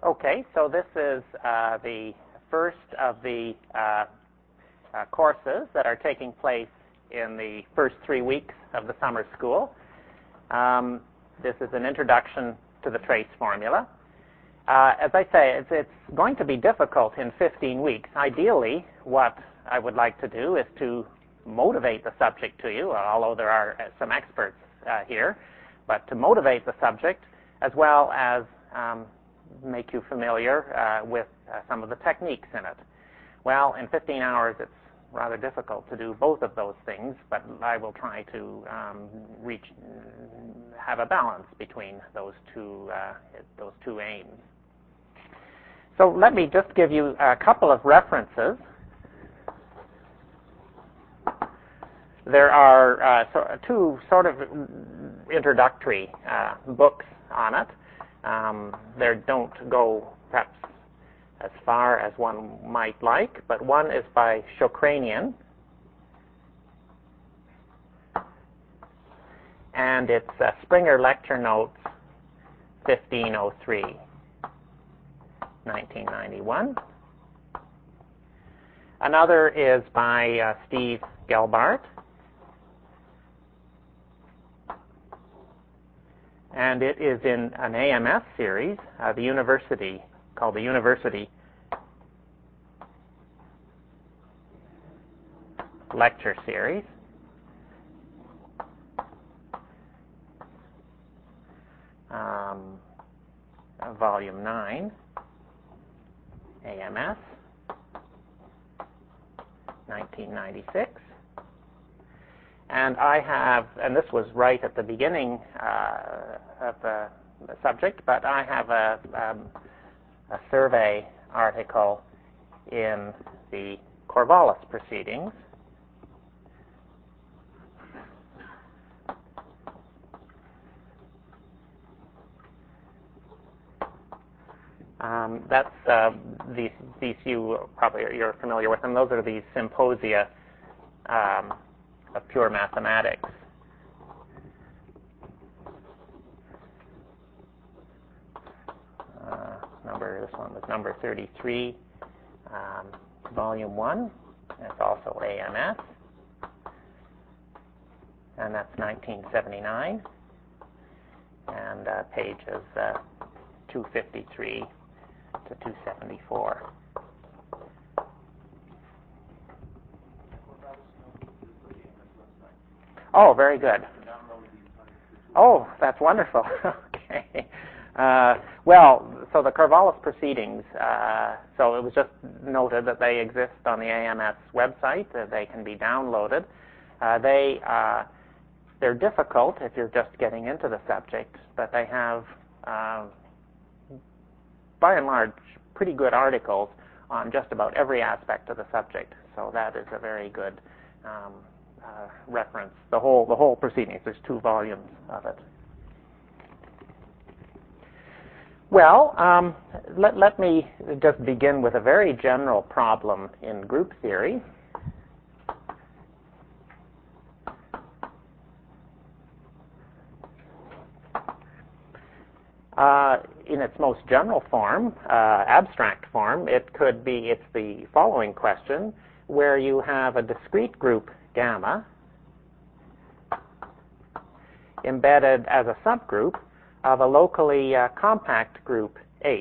Okay, so this is the first of the courses that are taking place in the first 3 weeks of the summer school. This is an introduction to the trace formula. As I say, it's going to be difficult in 15 weeks. Ideally, what I would like to do is to motivate the subject to you, although there are some experts here, but to motivate the subject as well as make you familiar with some of the techniques in it. Well, in 15 hours it's rather difficult to do both of those things, but I will try to have a balance between those two aims. So let me just give you a couple of references. There are two sort of introductory books on it. They don't go perhaps as far as one might like, but one is by Shokranian, and it's Springer Lecture Notes 1503, 1991. Another is by Steve Gelbart, and it is in an AMS series, called the University Lecture Series. Volume 9, AMS, 1996. And I have, and this was right at the beginning of the subject, but I have a survey article in the Corvallis Proceedings. That's these you're familiar with them. Those are the symposia of pure mathematics. This one was number 33, volume 1. It's also AMS, and that's 1979, and pages 253 to 274. Oh, very good. Oh, that's wonderful. Okay. Well, so the Corvallis Proceedings, so it was just noted that they exist on the AMS website, that they can be downloaded. They're difficult if you're just getting into the subject, but they have, by and large, pretty good articles on just about every aspect of the subject. So that is a very good reference. The whole proceedings. There's 2 volumes of it. Well, let me just begin with a very general problem in group theory. In its most general form, abstract form, it's the following question, where you have a discrete group gamma embedded as a subgroup of a locally compact group H.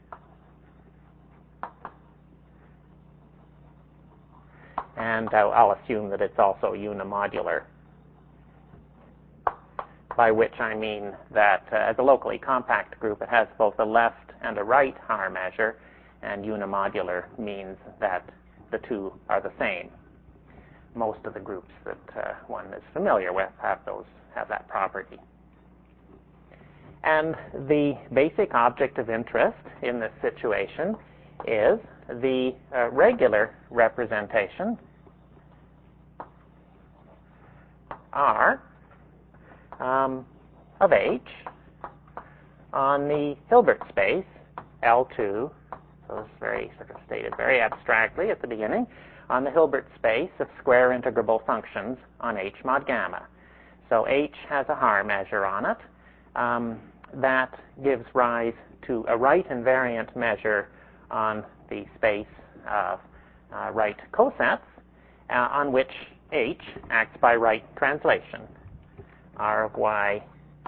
And I'll assume that it's also unimodular, by which I mean that as a locally compact group, it has both a left and a right Haar measure, and unimodular means that the two are the same. Most of the groups that one is familiar with have that property. And the basic object of interest in this situation is the regular representation R of H on the Hilbert space L2, so it's very sort of stated very abstractly at the beginning, on the Hilbert space of square integrable functions on H mod gamma. So H has a Haar measure on it. That gives rise to a right invariant measure on the space of right cosets on which H acts by right translation. R of y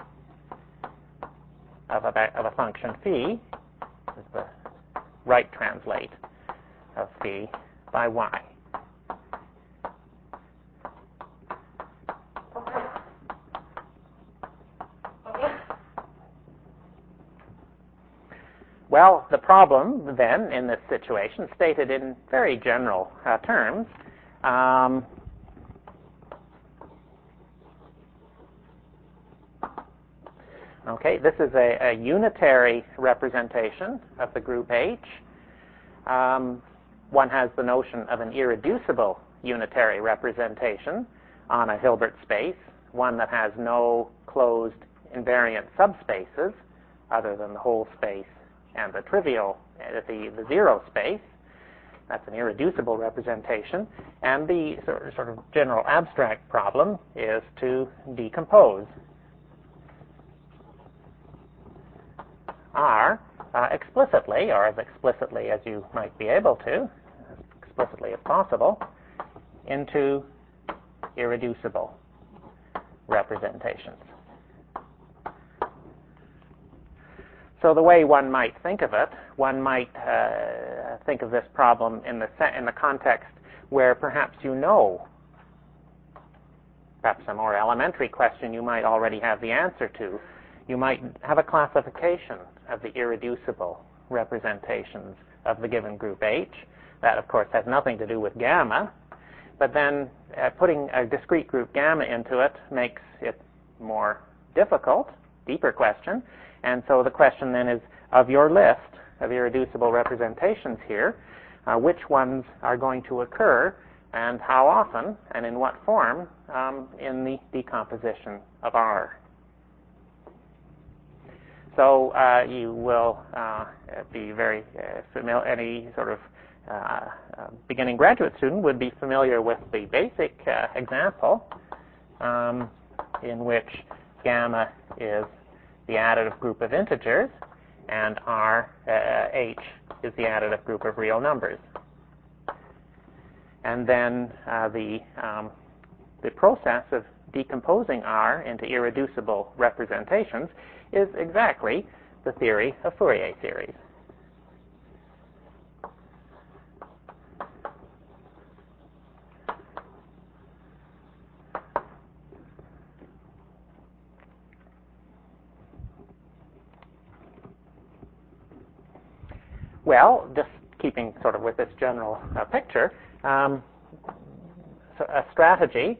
of a function phi is the right translate of phi by y. Well, the problem then in this situation, stated in very general terms, okay, this is a unitary representation of the group H. One has the notion of an irreducible unitary representation on a Hilbert space, one that has no closed invariant subspaces other than the whole space and the trivial, the zero space. That's an irreducible representation. And the sort of general abstract problem is to decompose R explicitly, or as explicitly as you might be able to, as explicitly as possible, into irreducible representations. So the way one might think of it, one might think of this problem in the context where perhaps you know, perhaps a more elementary question you might already have the answer to. You might have a classification of the irreducible representations of the given group H. That, of course, has nothing to do with gamma, but then putting a discrete group gamma into it makes it more difficult, deeper question. And so the question then is, of your list of irreducible representations here, which ones are going to occur and how often and in what form in the decomposition of R? So you will be very familiar, any sort of beginning graduate student would be familiar with the basic example in which gamma is the additive group of integers, and H is the additive group of real numbers. And then the process of decomposing R into irreducible representations is exactly the theory of Fourier series. Well, just keeping sort of with this general picture, so a strategy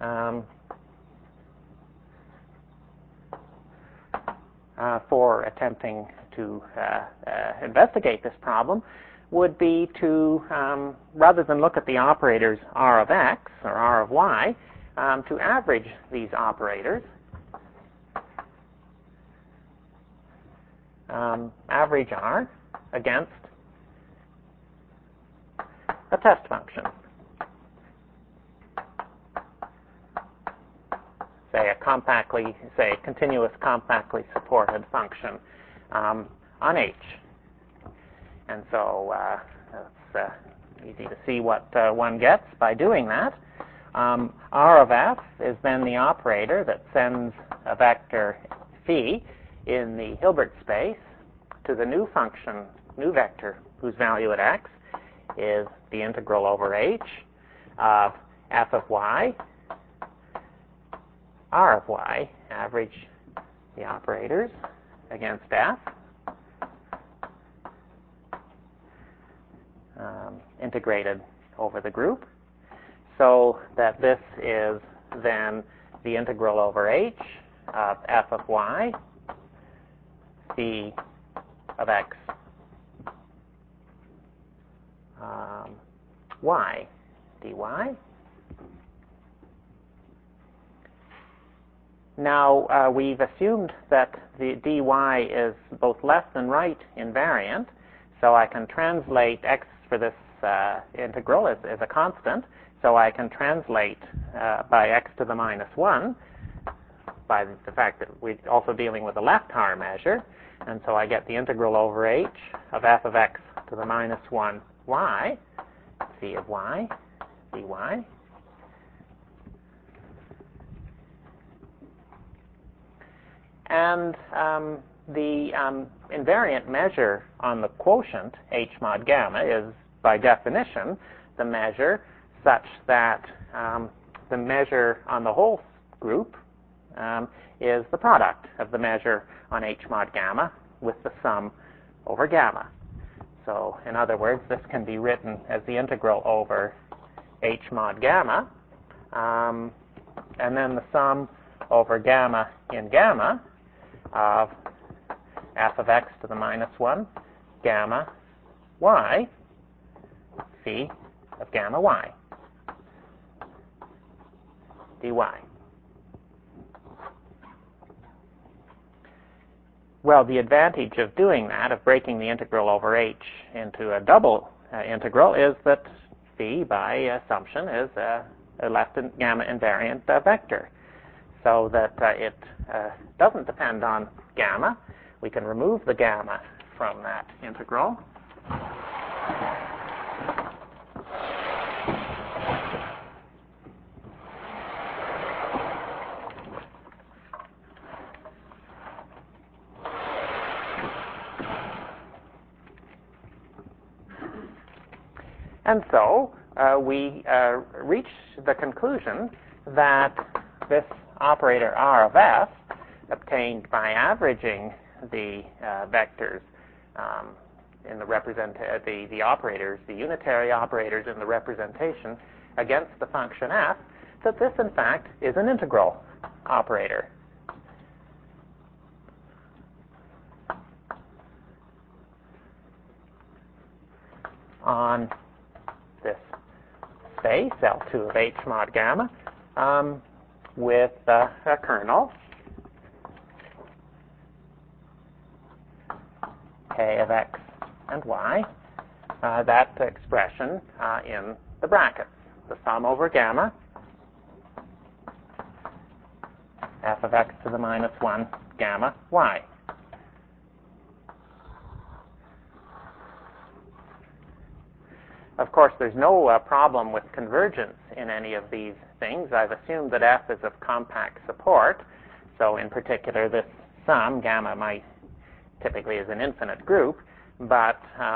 for attempting to investigate this problem would be to, rather than look at the operators R of x or R of y, to average these operators, average R against a test function. Say a continuous compactly supported function on H. And so it's easy to see what one gets by doing that. R of f is then the operator that sends a vector phi in the Hilbert space to the new function, new vector, whose value at x is the integral over H of f of y, R of y, average the operators against f, integrated over the group, so that this is then the integral over H of f of y, phi of x, y dy. Now, we've assumed that the dy is both left and right invariant, so I can translate x for this integral as a constant, so I can translate by x to the minus 1 by the fact that we're also dealing with a left-Haar measure, and so I get the integral over h of f of x to the minus 1 y, phi of y, dy. And the invariant measure on the quotient, h mod gamma, is by definition the measure such that the measure on the whole group is the product of the measure on h mod gamma with the sum over gamma. So, in other words, this can be written as the integral over h mod gamma, and then the sum over gamma in gamma of f of x to the minus 1 gamma y phi of gamma y dy. Well, the advantage of doing that, of breaking the integral over h into a double integral, is that phi, by assumption, is a left gamma invariant vector, so that it doesn't depend on gamma. We can remove the gamma from that integral. And so we reach the conclusion that this operator R of f, obtained by averaging the vectors in the operators, the unitary operators in the representation against the function f, that this in fact is an integral operator. On this space, L2 of h mod gamma, with a kernel k of x and y, that expression in the brackets, the sum over gamma f of x to the minus 1 gamma y. Of course, there's no problem with convergence in any of these things. I've assumed that f is of compact support, so in particular this sum, gamma, typically is an infinite group, but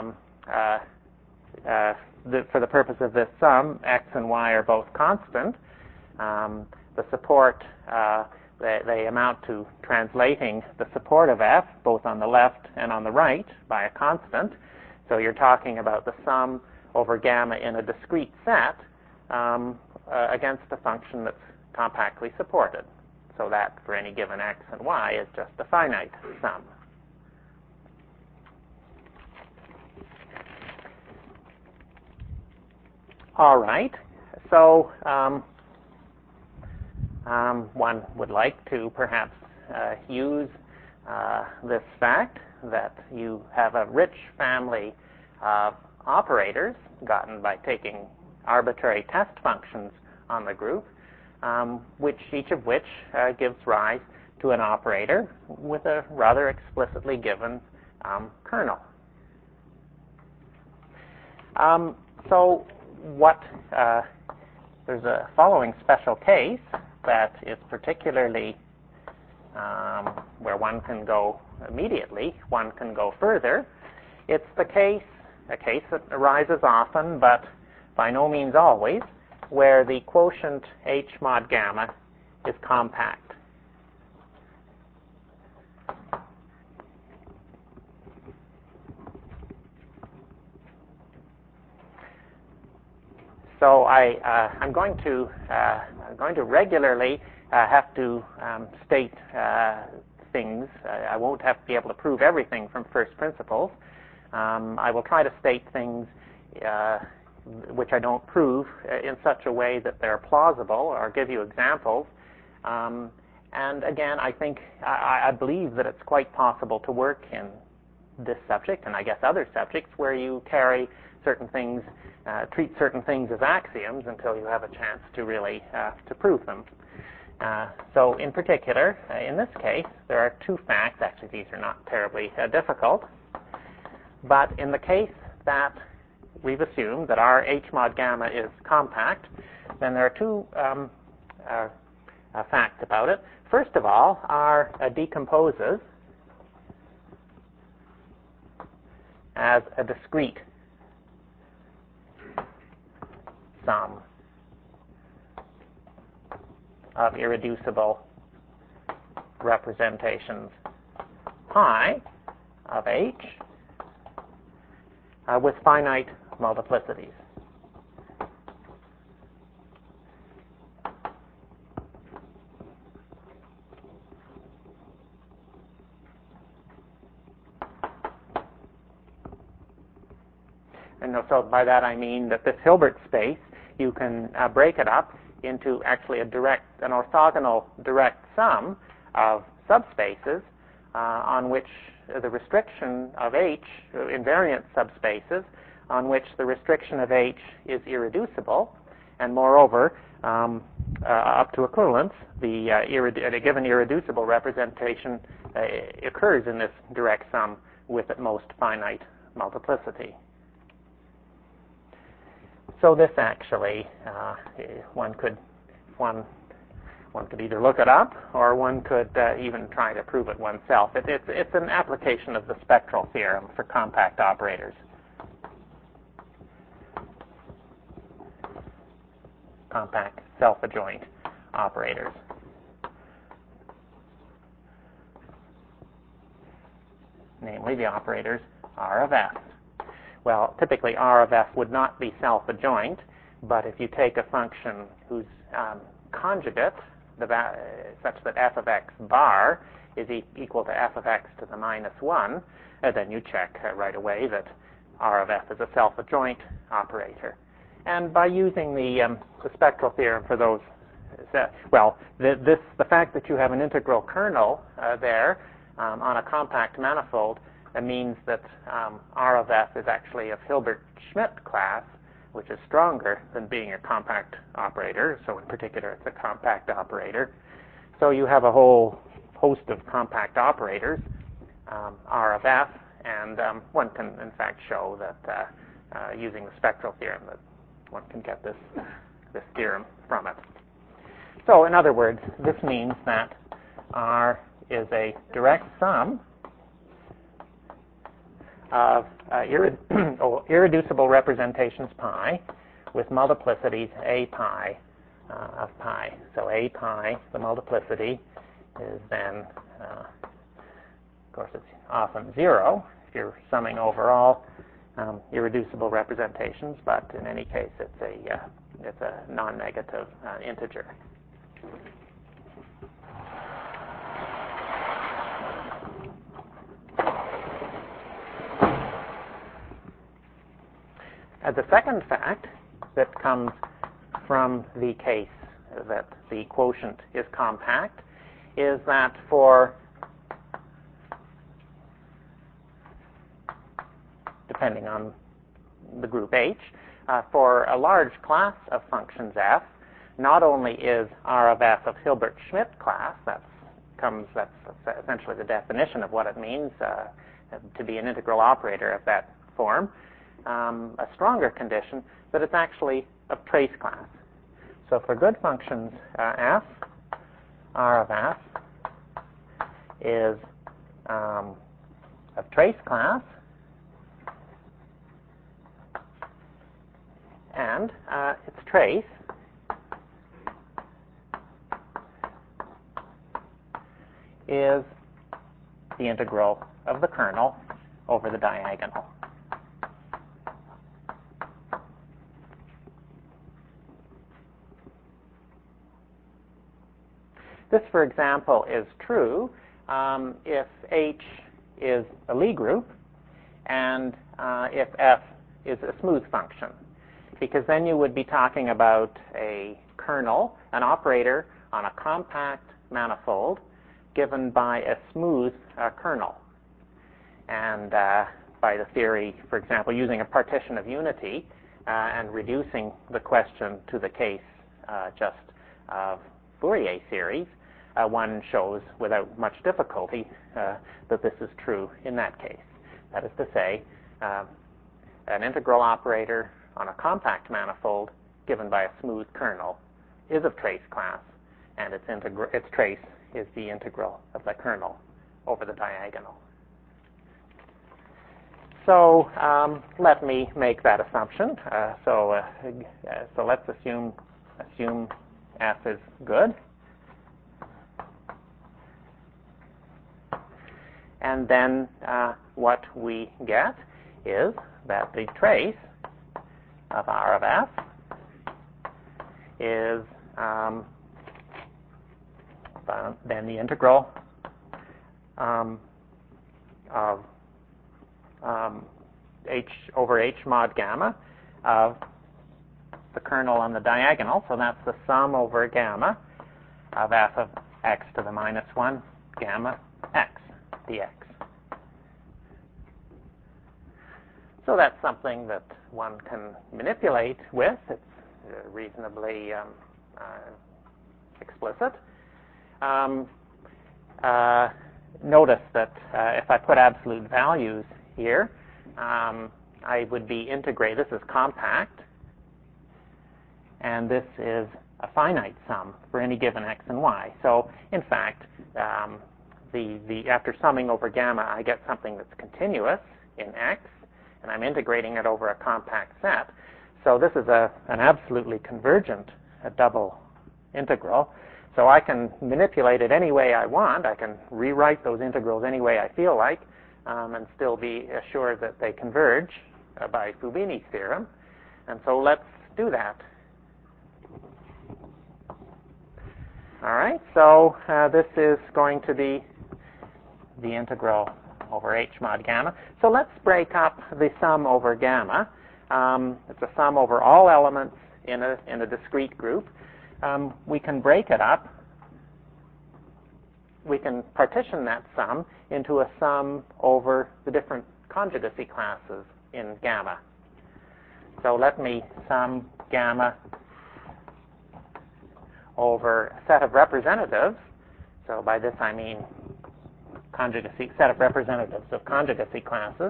for the purpose of this sum, x and y are both constant. The support, they amount to translating the support of f, both on the left and on the right, by a constant. So you're talking about the sum over gamma in a discrete set against a function that's compactly supported. So that, for any given x and y, is just a finite sum. All right. So one would like to perhaps use this fact that you have a rich family of operators gotten by taking arbitrary test functions on the group, each of which gives rise to an operator with a rather explicitly given kernel. So there's a following special case that is particularly where one can go immediately, one can go further. It's a case that arises often, but by no means always, where the quotient h mod gamma is compact. So I'm going to regularly have to state things. I won't have to be able to prove everything from first principles. I will try to state things which I don't prove in such a way that they're plausible, or give you examples. And again, I believe that it's quite possible to work in this subject, and I guess other subjects, where you carry certain things, treat certain things as axioms until you have a chance to really to prove them. So in particular, in this case, there are two facts. Actually, these are not terribly difficult. But in the case that we've assumed that our H mod gamma is compact, then there are two facts about it. First of all, R decomposes as a discrete sum of irreducible representations pi of H with finite multiplicities. And so by that I mean that this Hilbert space, you can break it up into actually an orthogonal direct sum of subspaces on which the restriction of H, invariant subspaces, on which the restriction of H is irreducible, and moreover, up to equivalence, a given irreducible representation occurs in this direct sum with at most finite multiplicity. So this actually, one could either look it up, or one could even try to prove it oneself. It's an application of the spectral theorem for compact operators. Compact self-adjoint operators. Namely the operators R of F. Well, typically R of F would not be self-adjoint, but if you take a function whose conjugate, such that f of x bar is equal to f of x to the minus 1, then you check right away that R of f is a self-adjoint operator. And by using the spectral theorem for those, the fact that you have an integral kernel there on a compact manifold means that R of f is actually of Hilbert-Schmidt class, which is stronger than being a compact operator. So in particular, it's a compact operator. So you have a whole host of compact operators, R of f, and one can in fact show that using the spectral theorem that one can get this theorem from it. So in other words, this means that R is a direct sum of irreducible representations pi with multiplicities a pi of pi. So a pi, the multiplicity, is then, of course, it's often 0 if you're summing over all irreducible representations, but in any case, it's a non-negative integer. The second fact that comes from the case that the quotient is compact is that depending on the group H, for a large class of functions f, not only is R of f of Hilbert-Schmidt class, that's essentially the definition of what it means to be an integral operator of that form, a stronger condition, but it's actually of trace class. So for good functions f, R of f is of trace class, and its trace is the integral of the kernel over the diagonal. This, for example, is true if H is a Lie group and if f is a smooth function, because then you would be talking about a kernel, an operator on a compact manifold given by a smooth kernel. And by the theory, for example, using a partition of unity and reducing the question to the case just of Fourier series, one shows without much difficulty that this is true in that case. That is to say, an integral operator on a compact manifold given by a smooth kernel is of trace class, and its trace is the integral of the kernel over the diagonal. So let me make that assumption. So let's assume F is good. And then what we get is that the trace of R of F is then the integral of H over H mod gamma of the kernel on the diagonal. So that's the sum over gamma of f of x to the minus 1 gamma x dx. So that's something that one can manipulate with. It's reasonably explicit. Notice that if I put absolute values here, I would be integrating. This is compact, and this is a finite sum for any given x and y. So, in fact, after summing over gamma, I get something that's continuous in x, and I'm integrating it over a compact set. So this is an absolutely convergent double integral. So I can manipulate it any way I want. I can rewrite those integrals any way I feel like, and still be assured that they converge by Fubini's theorem. And so let's do that. All right, so this is going to be the integral over H mod gamma. So let's break up the sum over gamma. It's a sum over all elements in a discrete group. We can break it up. We can partition that sum into a sum over the different conjugacy classes in gamma. So let me sum gamma over a set of representatives. So by this I mean conjugacy, set of representatives of conjugacy classes.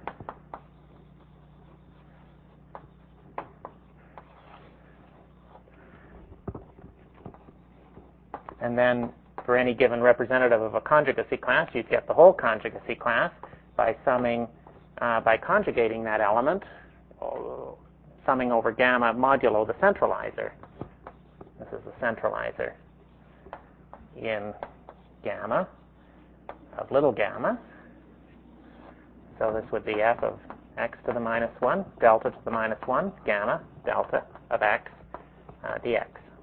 And then for any given representative of a conjugacy class, you'd get the whole conjugacy class by conjugating that element, summing over gamma modulo the centralizer. This is the centralizer in gamma of little gamma. So this would be f of x to the minus 1, delta to the minus 1, gamma, delta of x dx.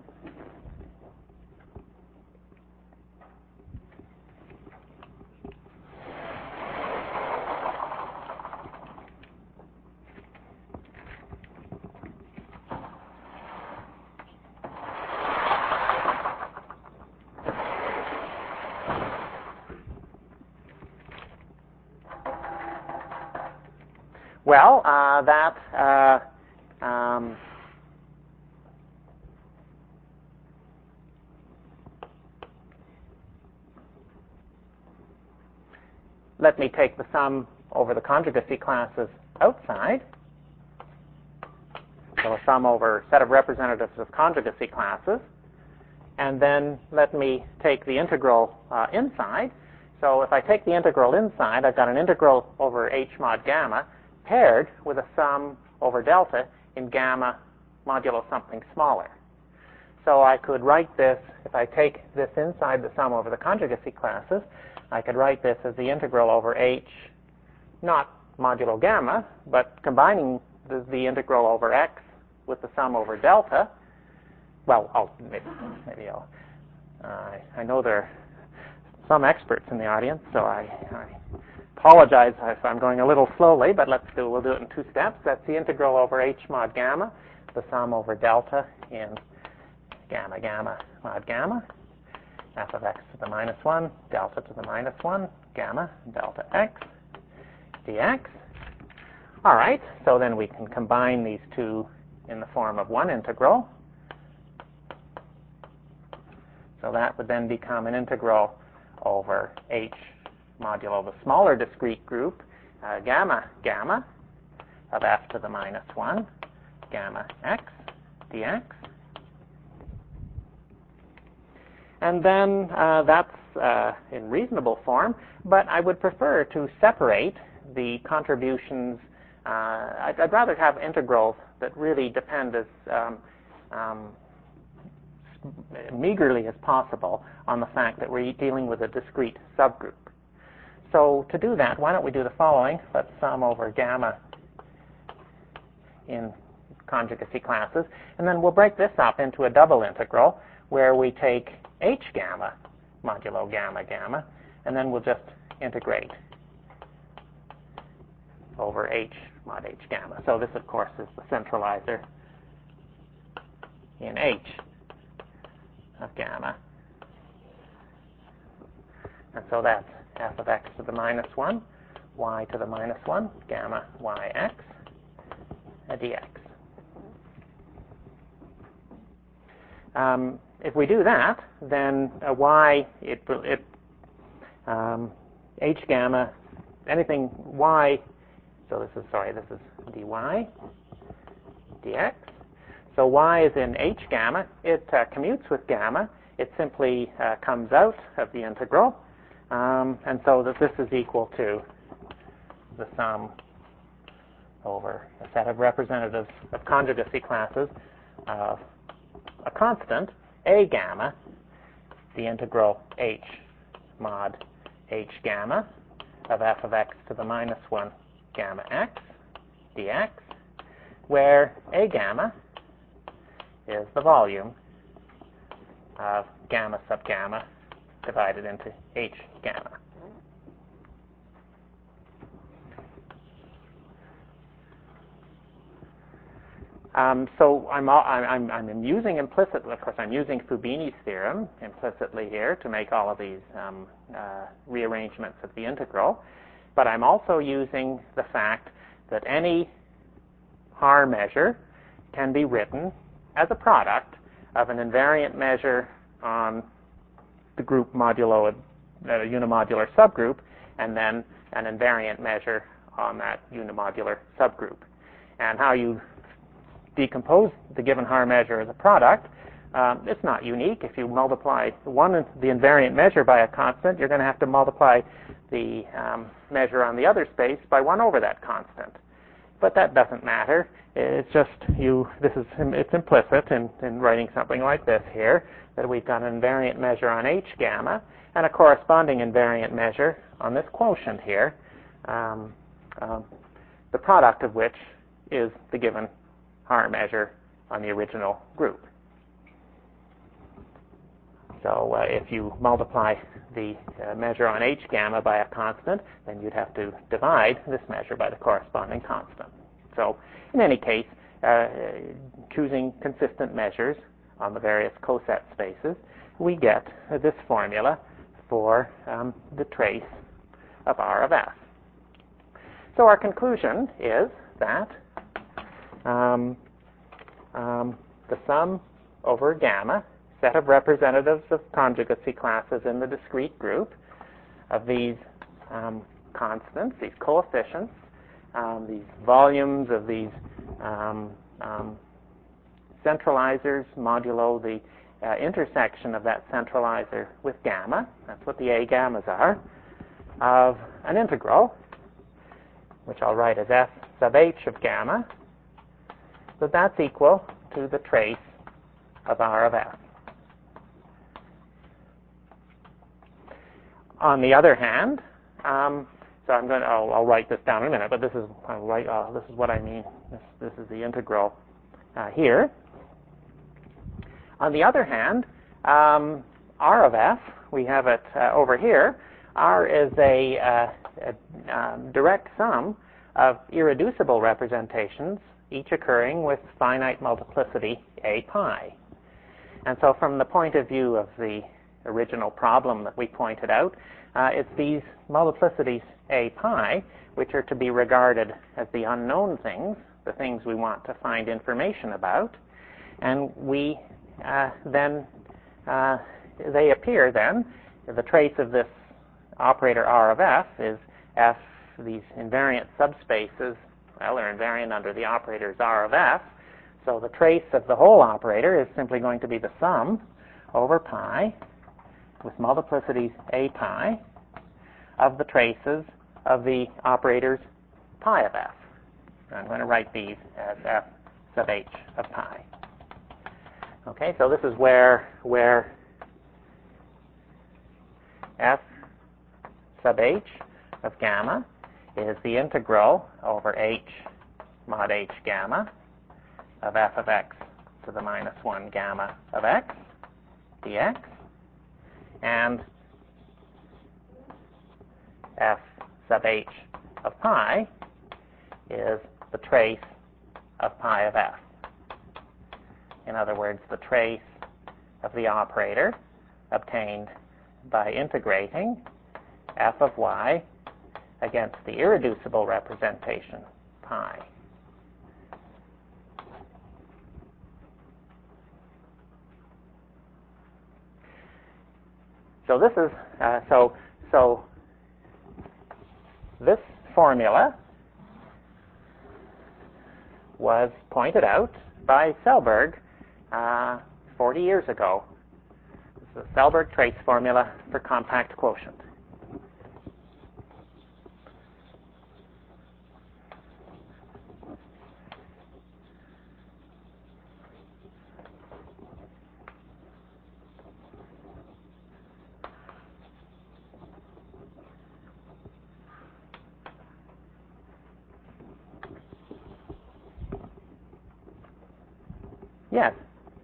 Well, let me take the sum over the conjugacy classes outside. So a sum over a set of representatives of conjugacy classes. And then let me take the integral inside. So if I take the integral inside, I've got an integral over H mod gamma paired with a sum over delta in gamma modulo something smaller. So I could write this, if I take this inside the sum over the conjugacy classes, I could write this as the integral over H, not modulo gamma, but combining the integral over x with the sum over delta. Well, I know there are some experts in the audience, so I apologize if I'm going a little slowly, but we'll do it in 2 steps. That's the integral over H mod gamma, the sum over delta in gamma gamma mod gamma, f of x to the minus 1, delta to the minus 1, gamma delta x dx. All right, so then we can combine these two in the form of one integral. So that would then become an integral over h modulo the smaller discrete group, gamma gamma of f to the minus 1, gamma x dx. And then that's in reasonable form, but I would prefer to separate the contributions. I'd rather have integrals that really depend as meagerly as possible on the fact that we're dealing with a discrete subgroup. So to do that, why don't we do the following? Let's sum over gamma in conjugacy classes, and then we'll break this up into a double integral where we take h gamma modulo gamma gamma, and then we'll just integrate over h mod h gamma. So this, of course, is the centralizer in h of gamma. And so that's f of x to the minus 1, y to the minus 1, gamma yx dx. If we do that, then h gamma, anything y, so this is dy dx. So y is in h gamma. It commutes with gamma. It simply comes out of the integral. And so that this is equal to the sum over a set of representatives of conjugacy classes of a constant, a gamma, the integral h mod h gamma of f of x to the minus 1 gamma x dx, where a gamma is the volume of gamma sub gamma divided into h gamma. So I'm using implicitly, of course, I'm using Fubini's theorem implicitly here to make all of these rearrangements of the integral, but I'm also using the fact that any Haar measure can be written as a product of an invariant measure on the group modulo a unimodular subgroup, and then an invariant measure on that unimodular subgroup. And how you decompose the given Haar measure as a product, it's not unique. If you multiply the invariant measure by a constant, you're going to have to multiply the measure on the other space by 1 over that constant. But that doesn't matter. It's just it's implicit in writing something like this here, that we've got an invariant measure on h gamma and a corresponding invariant measure on this quotient here, the product of which is the given Haar measure on the original group. So if you multiply the measure on h gamma by a constant, then you'd have to divide this measure by the corresponding constant. So in any case, choosing consistent measures on the various coset spaces, we get this formula for the trace of R of S. So our conclusion is that the sum over gamma, set of representatives of conjugacy classes in the discrete group of these constants, these coefficients, these volumes of these centralizers modulo the intersection of that centralizer with gamma, that's what the A gammas are, of an integral, which I'll write as f sub h of gamma, so that's equal to the trace of R of S. On the other hand, so I'll write this down in a minute, but this is what I mean. This is the integral here. On the other hand, R of F, we have it over here. R is a direct sum of irreducible representations, each occurring with finite multiplicity a pi. And so from the point of view of the original problem that we pointed out, it's these multiplicities a pi which are to be regarded as the unknown things, the things we want to find information about, and we then they appear then, the trace of this operator R of f is f, these invariant subspaces, well, are invariant under the operators R of f. So the trace of the whole operator is simply going to be the sum over pi with multiplicities a pi of the traces of the operators pi of f. I'm going to write these as f sub h of pi. Okay, so this is where f sub h of gamma is the integral over h mod h gamma of f of x to the minus 1 gamma of x dx, and f sub h of pi is the trace of pi of f. In other words, the trace of the operator obtained by integrating f of y against the irreducible representation pi. So this is so this formula was pointed out by Selberg 40 years ago. This is the Selberg trace formula for compact quotient. Yes.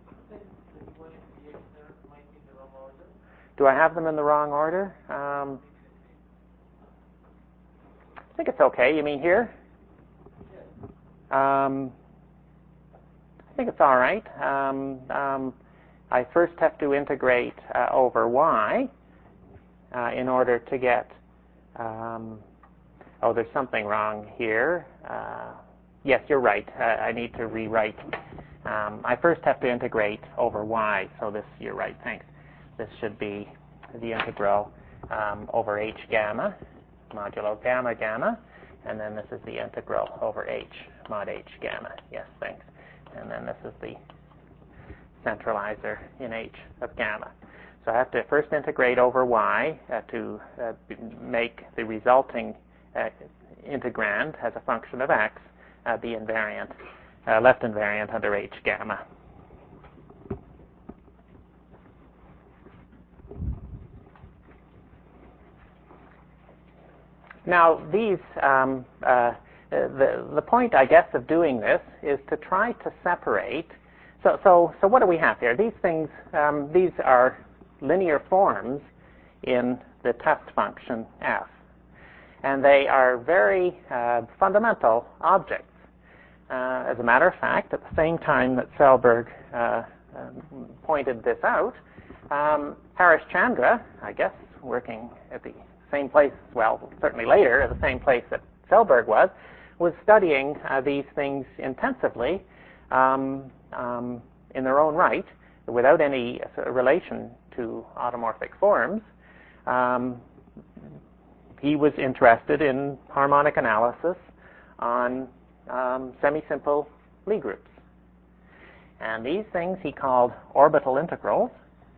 Do I have them in the wrong order? I think it's okay. You mean here? I think it's all right. I first have to integrate over y in order to get... oh, there's something wrong here. Yes, you're right. I need to rewrite. I first have to integrate over y, so this, you're right, thanks. This should be the integral over h gamma, modulo gamma gamma, and then this is the integral over h mod h gamma. Yes, thanks. And then this is the centralizer in h of gamma. So I have to first integrate over y to make the resulting integrand as a function of x be invariant, left invariant under h gamma. Now, these the point, I guess, of doing this is to try to separate. So what do we have here? These things, these are linear forms in the test function f, and they are very fundamental objects. As a matter of fact, at the same time that Selberg pointed this out, Harishchandra, I guess, working at the same place, well, certainly later, at the same place that Selberg was studying these things intensively in their own right, without any relation to automorphic forms. He was interested in harmonic analysis on semi-simple Lie groups. And these things he called orbital integrals,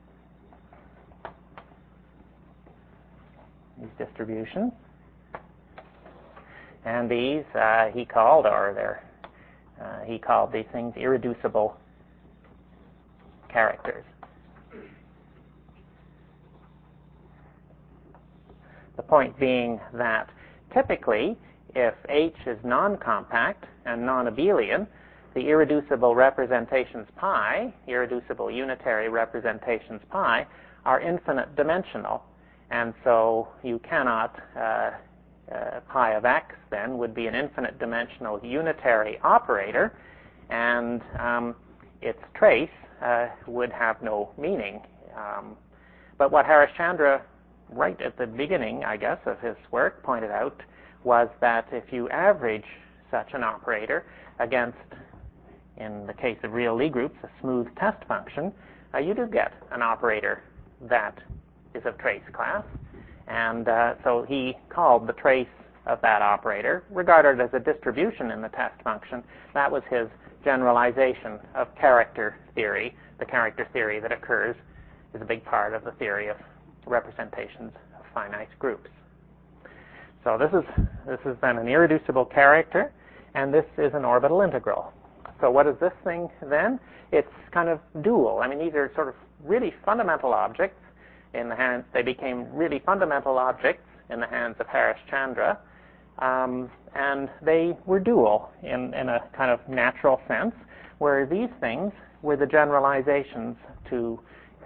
these distributions. And these he called these things irreducible characters. The point being that typically, if H is non-compact and non-abelian, the irreducible representations pi, irreducible unitary representations pi, are infinite dimensional. And so you cannot, pi of x then would be an infinite dimensional unitary operator, and its trace would have no meaning. But what Harishchandra, right at the beginning, I guess, of his work, pointed out was that if you average such an operator against, in the case of real Lie groups, a smooth test function, you do get an operator that is of trace class. And so he called the trace of that operator, regarded as a distribution in the test function. That was his generalization of character theory. The character theory that occurs is a big part of the theory of representations of finite groups. So this is then an irreducible character, and this is an orbital integral. So what is this thing then? It's kind of dual. I mean, these are sort of really fundamental objects in the hands. They became really fundamental objects in the hands of Harish-Chandra, and they were dual in a kind of natural sense, where these things were the generalizations to,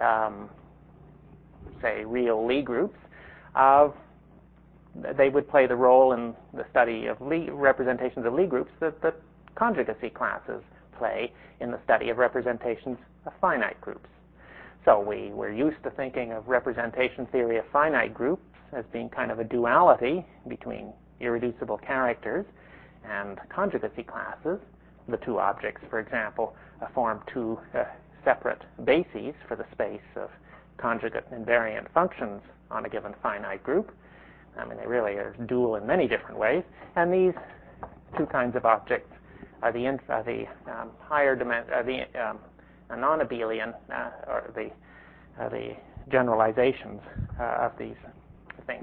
say, real Lie groups of. They would play the role in the study of representations of Lie groups that the conjugacy classes play in the study of representations of finite groups. So we were used to thinking of representation theory of finite groups as being kind of a duality between irreducible characters and conjugacy classes. The two objects, for example, form two separate bases for the space of conjugate invariant functions on a given finite group. I mean, they really are dual in many different ways. And these two kinds of objects are the higher dimension, the non-abelian, or the generalizations of these things.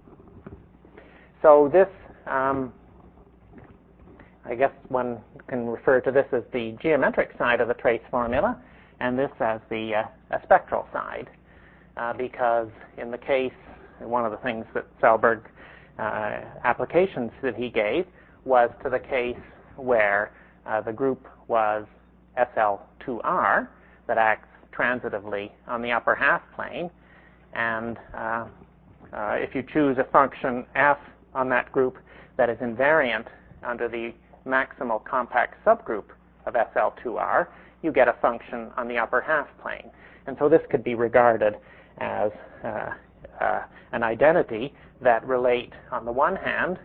So this, I guess one can refer to this as the geometric side of the trace formula, and this as the spectral side, because in the case, one of the things that Selberg applications that he gave was to the case where the group was SL2R that acts transitively on the upper half plane, and if you choose a function f on that group that is invariant under the maximal compact subgroup of SL2R, you get a function on the upper half plane. And so this could be regarded as an identity that relate, on the one hand,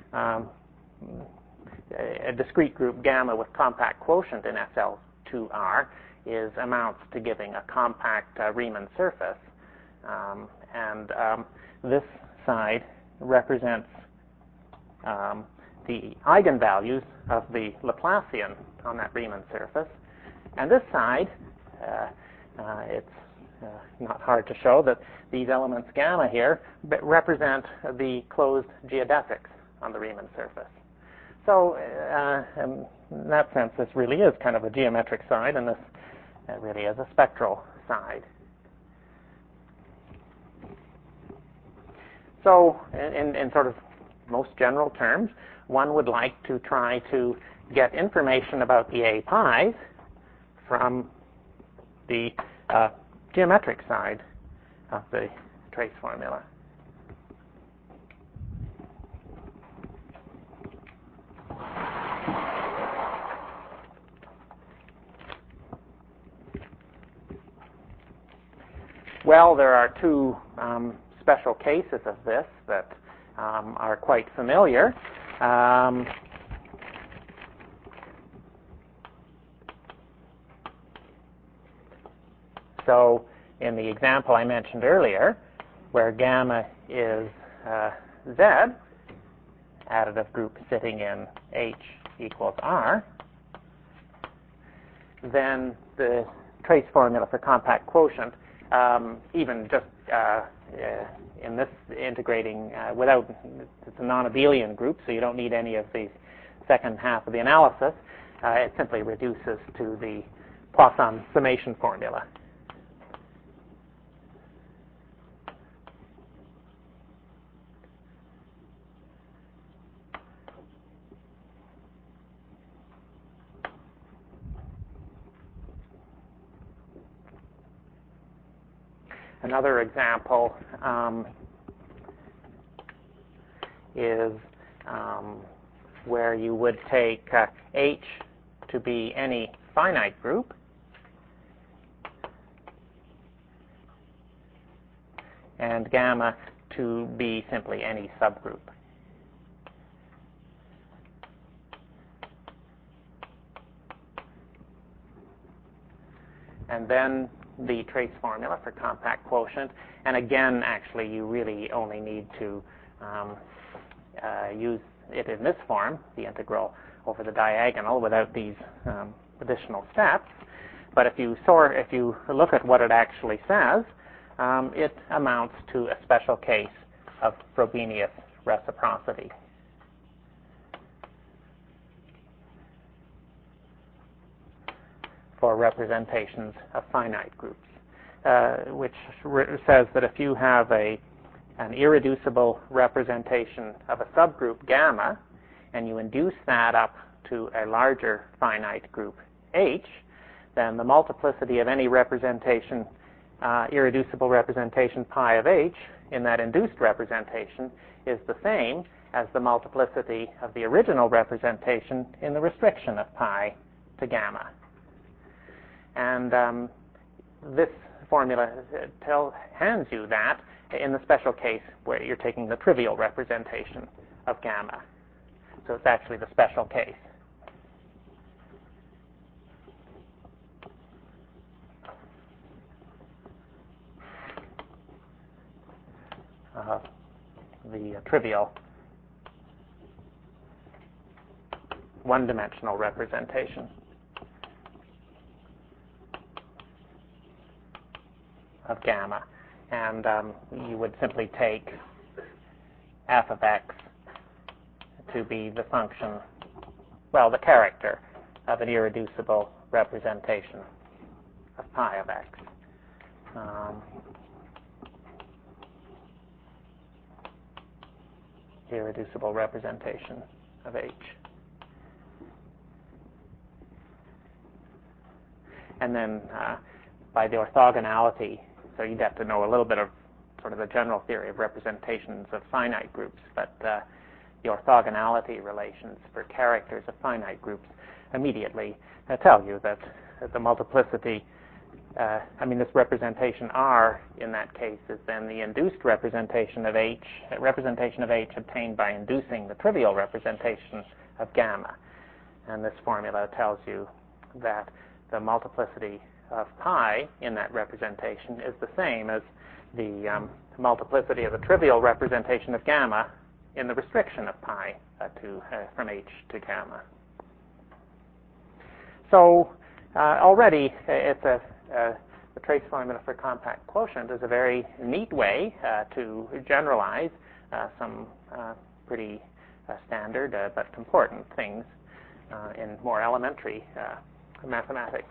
a discrete group gamma with compact quotient in SL2R amounts to giving a compact Riemann surface. And this side represents the eigenvalues of the Laplacian on that Riemann surface. And this side, it's not hard to show that these elements gamma here represent the closed geodesics on the Riemann surface. So in that sense, this really is kind of a geometric side, and this really is a spectral side. So in sort of most general terms, one would like to try to get information about the A pi's from the geometric side of the trace formula. Well, there are two special cases of this that are quite familiar. So in the example I mentioned earlier, where gamma is Z, additive group sitting in H equals R, then the trace formula for compact quotient, even just in this integrating without, it's a non-abelian group, so you don't need any of the second half of the analysis. It simply reduces to the Poisson summation formula. Another example is where you would take H to be any finite group, and gamma to be simply any subgroup. And then the trace formula for compact quotient. And again, actually, you really only need to use it in this form, the integral over the diagonal, without these additional steps. But if you look at what it actually says, it amounts to a special case of Frobenius reciprocity. For representations of finite groups, which says that if you have an irreducible representation of a subgroup gamma, and you induce that up to a larger finite group H, then the multiplicity of any representation, irreducible representation pi of H in that induced representation is the same as the multiplicity of the original representation in the restriction of pi to gamma. And this formula hands you that in the special case where you're taking the trivial representation of gamma. So it's actually the special case. The trivial one-dimensional representation of gamma. And you would simply take f of x to be the function, well, the character of an irreducible representation of pi of x. Irreducible representation of H. And then by the orthogonality, so you'd have to know a little bit of sort of the general theory of representations of finite groups, but the orthogonality relations for characters of finite groups immediately tell you that the multiplicity, this representation R in that case is then the induced representation of H, obtained by inducing the trivial representation of gamma. And this formula tells you that the multiplicity of pi in that representation is the same as the multiplicity of the trivial representation of gamma in the restriction of pi from H to gamma. So already the trace formula for compact quotient is a very neat way to generalize some pretty standard but important things in more elementary mathematics.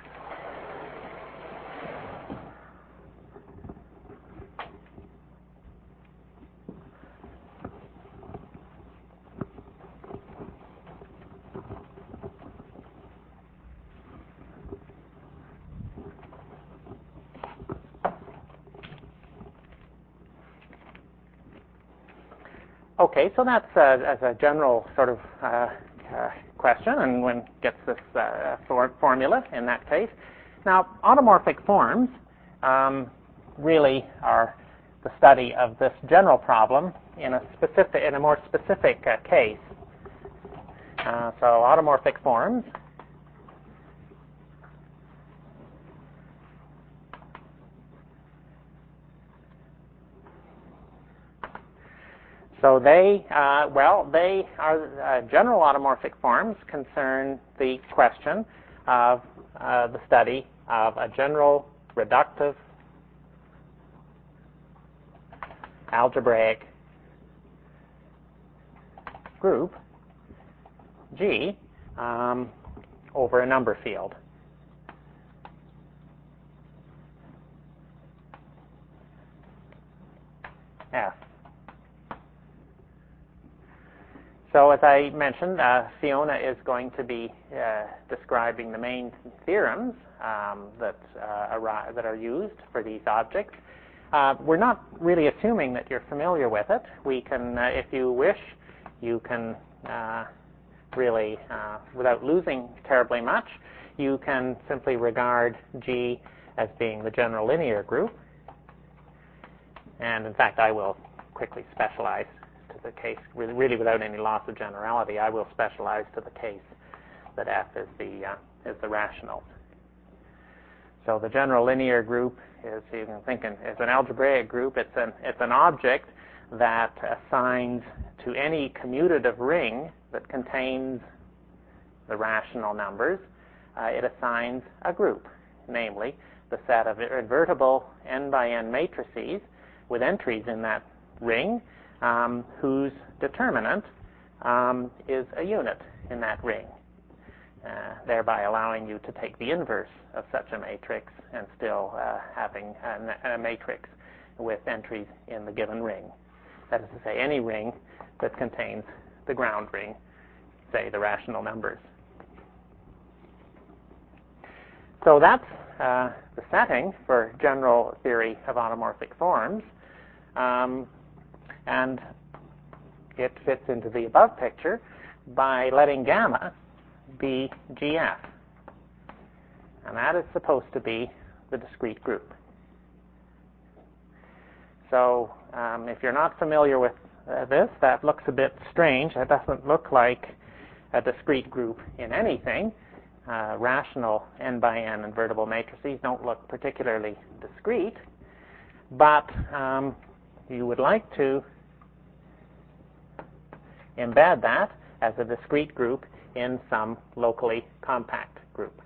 Okay, so that's as a general sort of question, and one gets this formula in that case. Now, automorphic forms really are the study of this general problem in a more specific case. So, automorphic forms So they are general automorphic forms concern the question of the study of a general reductive algebraic group G over a number field. F. So as I mentioned, Fiona is going to be describing the main theorems that are used for these objects. We're not really assuming that you're familiar with it. We can, if you wish, you can really, without losing terribly much, you can simply regard G as being the general linear group. And in fact, I will quickly specialize to the case, really without any loss of generality, I will specialize to the case that F is the rational. So the general linear group is, you can think, is an algebraic group. It's an object that assigns to any commutative ring that contains the rational numbers, it assigns a group, namely the set of invertible n by n matrices with entries in that ring whose determinant is a unit in that ring, thereby allowing you to take the inverse of such a matrix and still having a matrix with entries in the given ring. That is to say, any ring that contains the ground ring, say the rational numbers. So that's the setting for general theory of automorphic forms. And it fits into the above picture by letting gamma be GF. And that is supposed to be the discrete group. So if you're not familiar with this, that looks a bit strange. That doesn't look like a discrete group in anything. Rational n by n invertible matrices don't look particularly discrete, but you would like to embed that as a discrete group in some locally compact group.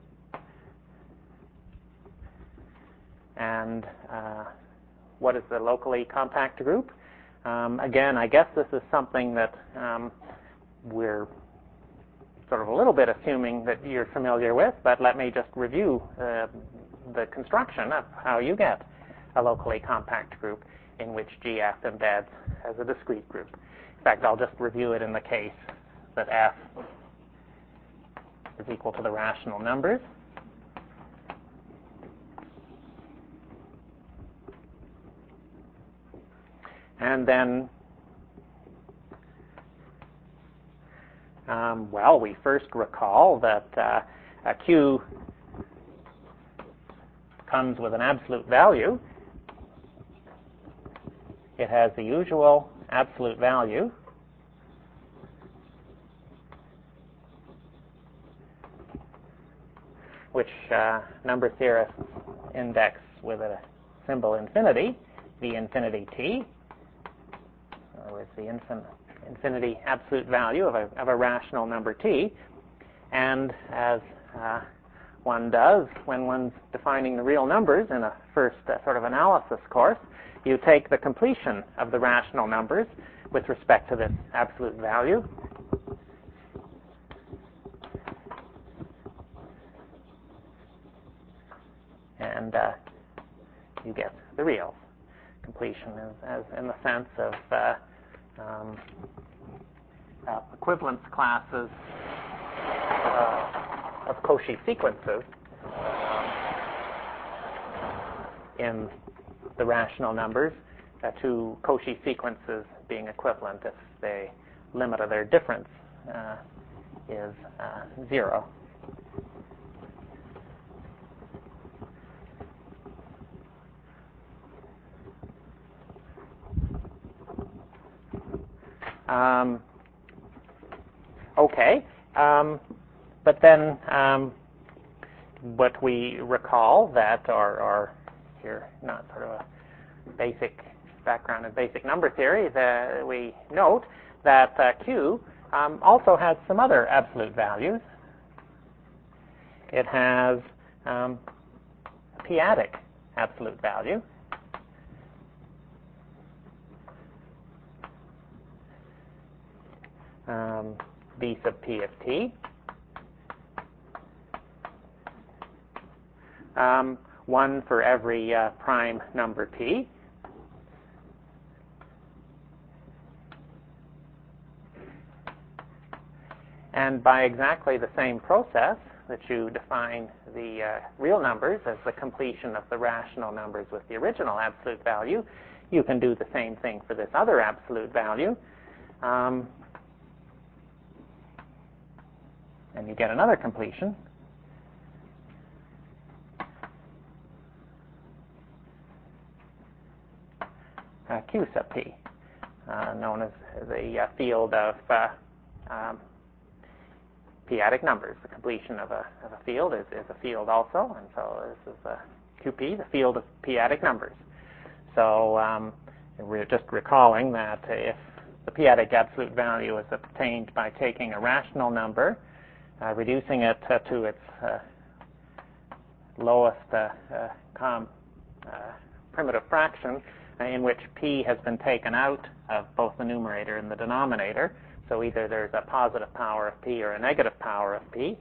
And what is the locally compact group? Again, I guess this is something that we're sort of a little bit assuming that you're familiar with, but let me just review the construction of how you get a locally compact group in which GF embeds as a discrete group. In fact, I'll just review it in the case that F is equal to the rational numbers. And then, well, we first recall that Q comes with an absolute value. It has the usual absolute value, which number theorists index with a symbol infinity, v infinity t, with the infinity absolute value of a rational number t. And as one does when one's defining the real numbers in a first sort of analysis course, you take the completion of the rational numbers with respect to this absolute value. And you get the reals. Completion as in the sense of equivalence classes of Cauchy sequences in the rational numbers, to Cauchy sequences being equivalent if the limit of their difference is 0. Okay, but then what we recall that, or here, not sort of a basic background in basic number theory, that we note that Q also has some other absolute values. It has a p-adic absolute value. B sub p of t. One for every prime number p. And by exactly the same process that you define the real numbers as the completion of the rational numbers with the original absolute value, you can do the same thing for this other absolute value. And you get another completion. Q sub p, known as the field of p-adic numbers. The completion of a field is a field also, and so this is QP, the field of p-adic numbers. So we're just recalling that if the p-adic absolute value is obtained by taking a rational number, reducing it to its lowest primitive fraction, in which p has been taken out of both the numerator and the denominator. So either there's a positive power of p or a negative power of p.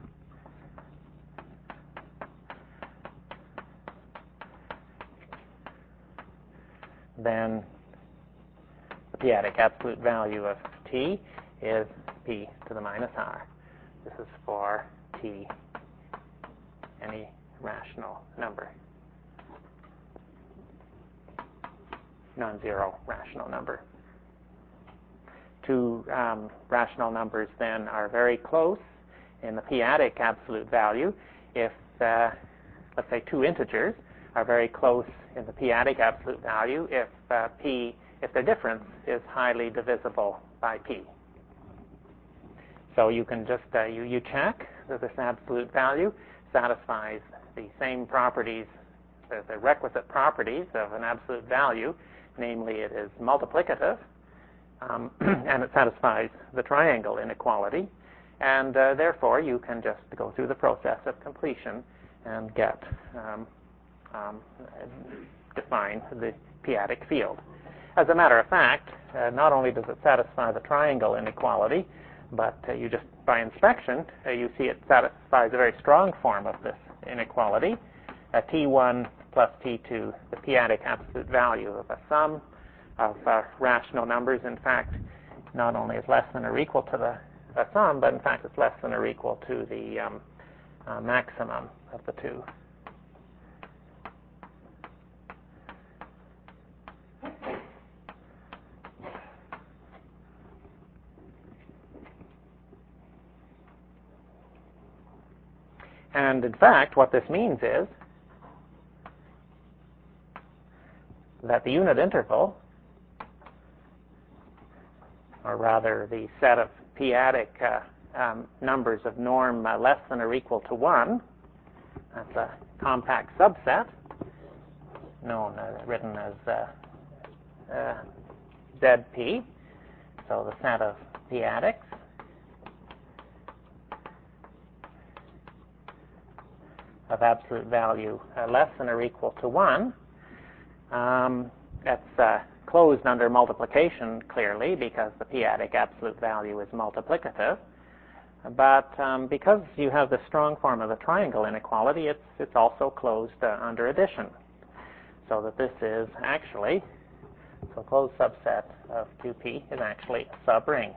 Then the p-adic absolute value of t is p to the minus r. This is for t, any rational number, non-zero rational number. Two rational numbers then are very close in the p-adic absolute value if, let's say, two integers are very close in the p-adic absolute value if their difference is highly divisible by p. So you can just you check that this absolute value satisfies the same properties, the requisite properties of an absolute value, namely it is multiplicative, and it satisfies the triangle inequality, and therefore you can just go through the process of completion and get define the p-adic field. As a matter of fact, not only does it satisfy the triangle inequality, but you just, by inspection, you see it satisfies a very strong form of this inequality. T1 plus T2, the p-adic absolute value of a sum of rational numbers, in fact, not only is less than or equal to the sum, but in fact it's less than or equal to the maximum of the two. And in fact, what this means is that the unit interval, or rather the set of p-adic numbers of norm less than or equal to 1, that's a compact subset, written as ZP, so the set of p-adics of absolute value less than or equal to 1. That's closed under multiplication, clearly, because the p-adic absolute value is multiplicative. But because you have the strong form of the triangle inequality, it's also closed under addition. So that this is actually, so a closed subset of 2p is actually a subring.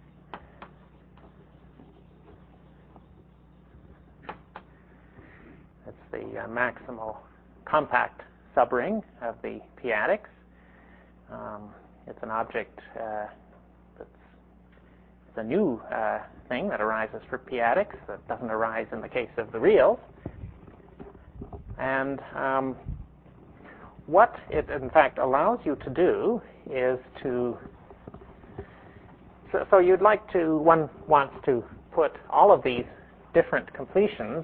It's the maximal compact subring of the p-adics. It's an object it's a new thing that arises for p-adics that doesn't arise in the case of the reals. And what it in fact allows you to do is to, so you'd like to, one wants to put all of these different completions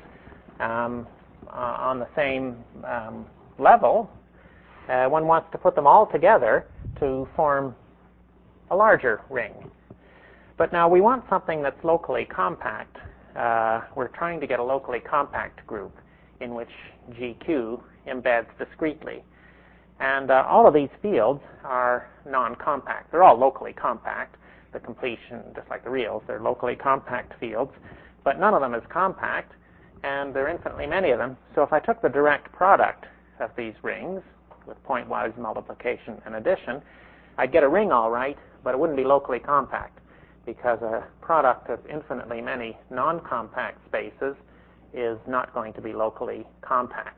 on the same level. One wants to put them all together to form a larger ring. But now we want something that's locally compact. We're trying to get a locally compact group in which GQ embeds discretely. And all of these fields are non-compact. They're all locally compact. The completion, just like the reals, they're locally compact fields. But none of them is compact, and there are infinitely many of them. So if I took the direct product of these rings with pointwise multiplication and addition, I'd get a ring all right, but it wouldn't be locally compact, because a product of infinitely many non-compact spaces is not going to be locally compact.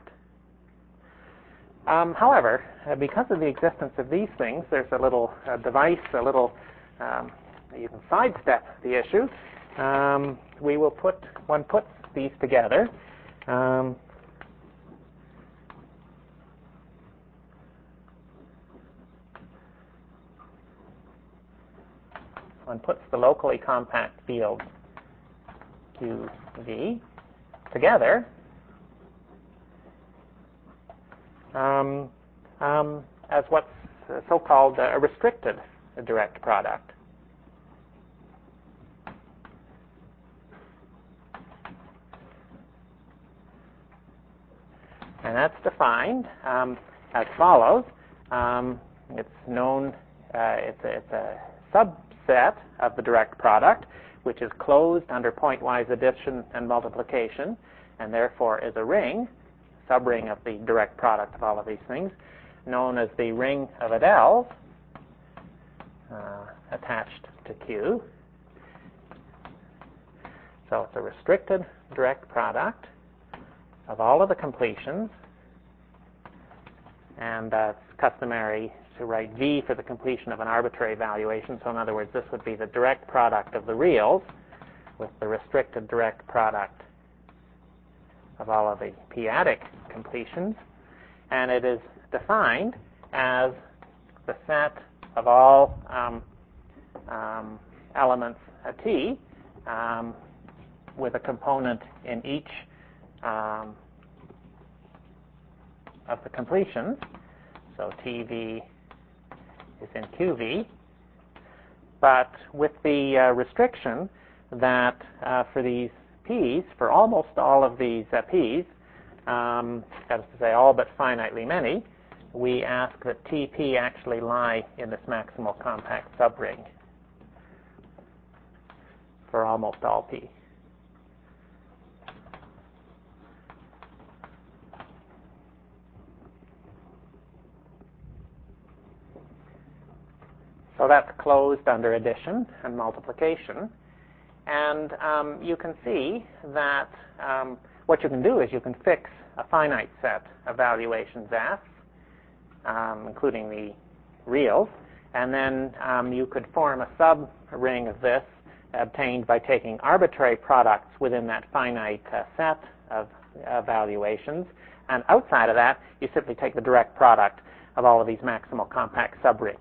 However, because of the existence of these things, there's a little device, you can sidestep the issue. One puts these together. One puts the locally compact field QV together as what's so-called a restricted direct product. And that's defined as follows. It's known, it's a subset of the direct product, which is closed under pointwise addition and multiplication, and therefore is a ring, subring of the direct product of all of these things, known as the ring of Adels, attached to Q. So it's a restricted direct product of all of the completions, and it's customary to write V for the completion of an arbitrary valuation. So in other words, this would be the direct product of the reals with the restricted direct product of all of the p-adic completions, and it is defined as the set of all elements at T with a component in each of the completions. So TV is in QV, but with the restriction that for these P's, for almost all of these P's, that is to say all but finitely many, we ask that TP actually lie in this maximal compact subring for almost all P. So that's closed under addition and multiplication. And you can see that what you can do is you can fix a finite set of valuations F, including the reals, and then you could form a sub-ring of this obtained by taking arbitrary products within that finite set of valuations. And outside of that, you simply take the direct product of all of these maximal compact subrings.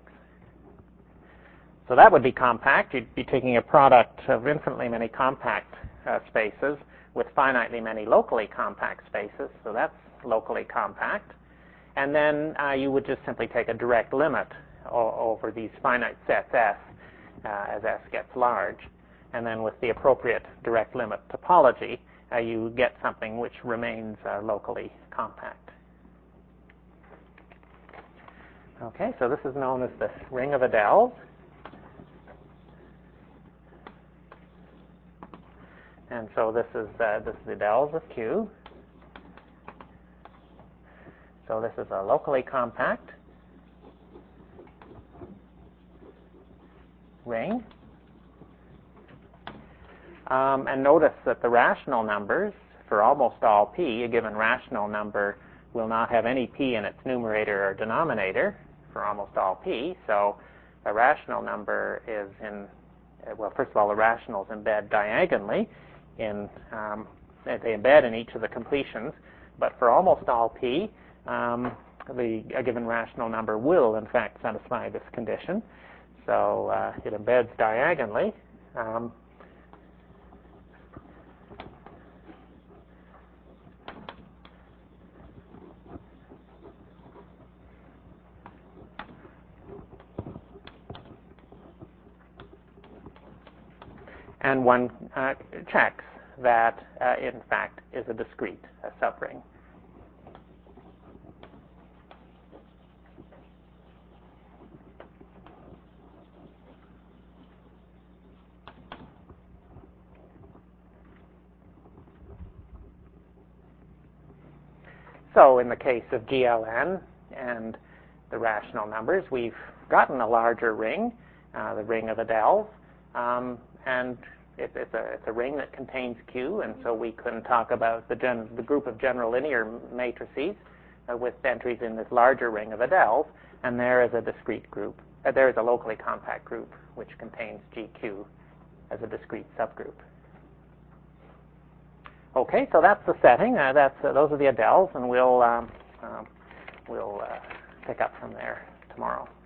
So that would be compact. You'd be taking a product of infinitely many compact spaces with finitely many locally compact spaces. So that's locally compact. And then you would just simply take a direct limit over these finite sets S as S gets large. And then with the appropriate direct limit topology, you get something which remains locally compact. Okay, so this is known as the ring of Adels. And so this is the Adels of Q. So this is a locally compact ring. And notice that the rational numbers for almost all P, a given rational number will not have any P in its numerator or denominator for almost all P. So a rational number is in, well, first of all, the rationals embed diagonally in, they embed in each of the completions, but for almost all P, a given rational number will, in fact, satisfy this condition. So it embeds diagonally. And one checks that, in fact, is a discrete subring. So in the case of GLN and the rational numbers, we've gotten a larger ring, the ring of Adels, and it's a ring that contains Q, and so we can talk about the group of general linear matrices with entries in this larger ring of Adels, and there is a discrete group. There is a locally compact group which contains GQ as a discrete subgroup. Okay, so that's the setting. Those are the Adels, and we'll pick up from there tomorrow.